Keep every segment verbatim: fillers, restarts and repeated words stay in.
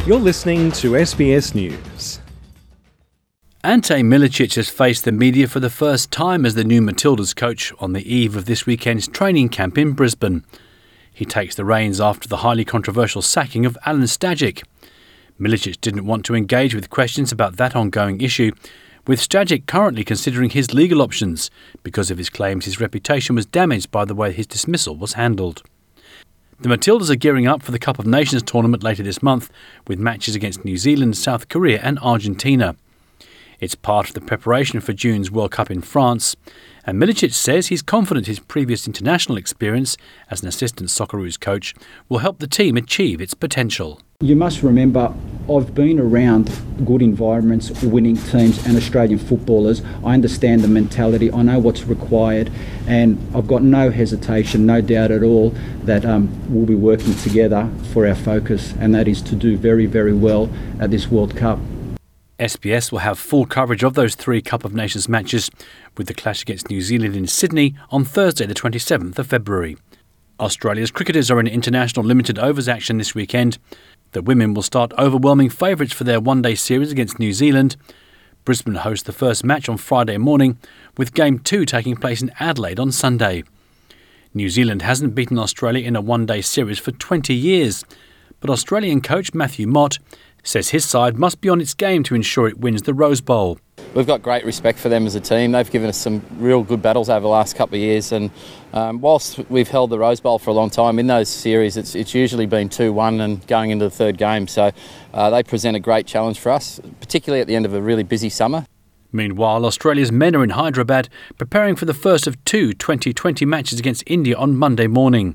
You're listening to S B S News. Ante Milicic has faced the media for the first time as the new Matildas coach on the eve of this weekend's training camp in Brisbane. He takes the reins after the highly controversial sacking of Alen Stajcic. Milicic didn't want to engage with questions about that ongoing issue, with Stajcic currently considering his legal options because of his claims his reputation was damaged by the way his dismissal was handled. The Matildas are gearing up for the Cup of Nations tournament later this month, with matches against New Zealand, South Korea and Argentina. It's part of the preparation for June's World Cup in France, and Milicic says he's confident his previous international experience as an assistant Socceroos coach will help the team achieve its potential. You must remember, I've been around good environments, winning teams and Australian footballers. I understand the mentality, I know what's required, and I've got no hesitation, no doubt at all that um, we'll be working together for our focus, and that is to do very, very well at this World Cup. S B S will have full coverage of those three Cup of Nations matches, with the clash against New Zealand in Sydney on Thursday the twenty-seventh of February. Australia's cricketers are in international limited overs action this weekend. The women will start overwhelming favourites for their one-day series against New Zealand. Brisbane hosts the first match on Friday morning, with Game two taking place in Adelaide on Sunday. New Zealand hasn't beaten Australia in a one-day series for twenty years, but Australian coach Matthew Mott says his side must be on its game to ensure it wins the Rose Bowl. We've got great respect for them as a team. They've given us some real good battles over the last couple of years, and um, whilst we've held the Rose Bowl for a long time, in those series it's, it's usually been two one and going into the third game, so uh, they present a great challenge for us, particularly at the end of a really busy summer. Meanwhile, Australia's men are in Hyderabad preparing for the first of two twenty twenty matches against India on Monday morning.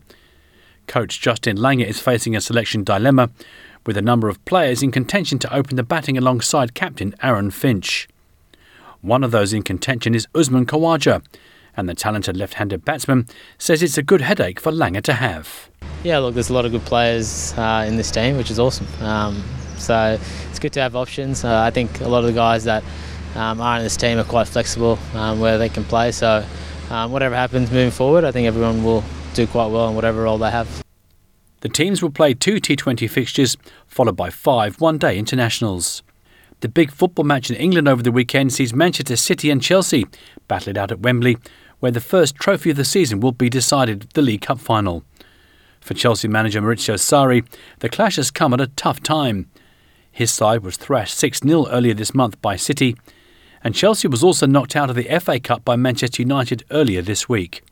Coach Justin Langer is facing a selection dilemma, with a number of players in contention to open the batting alongside captain Aaron Finch. One of those in contention is Usman Khawaja, and the talented left-handed batsman says it's a good headache for Langer to have. Yeah, look, there's a lot of good players uh, in this team, which is awesome. Um, so it's good to have options. Uh, I think a lot of the guys that um, are in this team are quite flexible um, where they can play. So um, whatever happens moving forward, I think everyone will do quite well in whatever role they have. The teams will play two T twenty fixtures, followed by five one-day internationals. The big football match in England over the weekend sees Manchester City and Chelsea battle it out at Wembley, where the first trophy of the season will be decided, the League Cup final. For Chelsea manager Maurizio Sarri, the clash has come at a tough time. His side was thrashed six nil earlier this month by City, and Chelsea was also knocked out of the F A Cup by Manchester United earlier this week.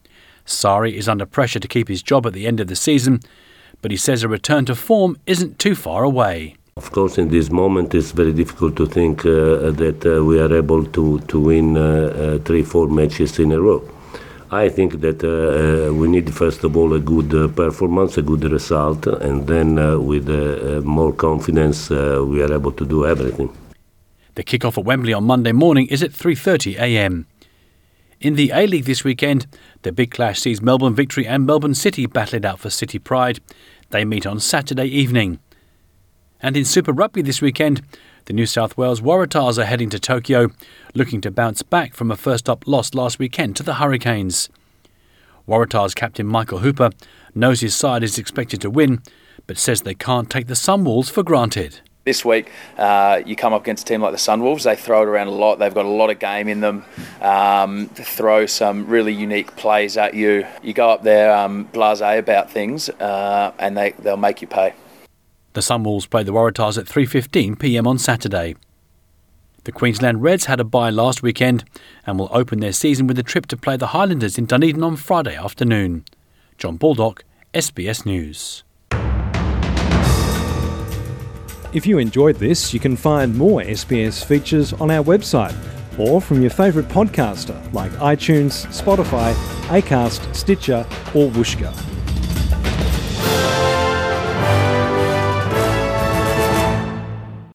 Sarri is under pressure to keep his job at the end of the season, but he says a return to form isn't too far away. Of course, in this moment it's very difficult to think uh, that uh, we are able to, to win uh, uh, three, four matches in a row. I think that uh, uh, we need first of all a good uh, performance, a good result, and then uh, with uh, uh, more confidence uh, we are able to do everything. The kick-off at Wembley on Monday morning is at three thirty a m. In the A-League this weekend, the big clash sees Melbourne Victory and Melbourne City battle it out for City pride. They meet on Saturday evening. And in Super Rugby this weekend, the New South Wales Waratahs are heading to Tokyo, looking to bounce back from a first-up loss last weekend to the Hurricanes. Waratahs captain Michael Hooper knows his side is expected to win, but says they can't take the Sunwolves for granted. This week, uh, you come up against a team like the Sunwolves. They throw it around a lot. They've got a lot of game in them. Um, throw some really unique plays at you. You go up there um, blasé about things, uh, and they, they'll make you pay. The Sunwolves play the Waratahs at three fifteen p m on Saturday. The Queensland Reds had a bye last weekend and will open their season with a trip to play the Highlanders in Dunedin on Friday afternoon. John Baldock, S B S News. If you enjoyed this, you can find more S B S features on our website or from your favourite podcaster like iTunes, Spotify, Acast, Stitcher or Whooshkaa.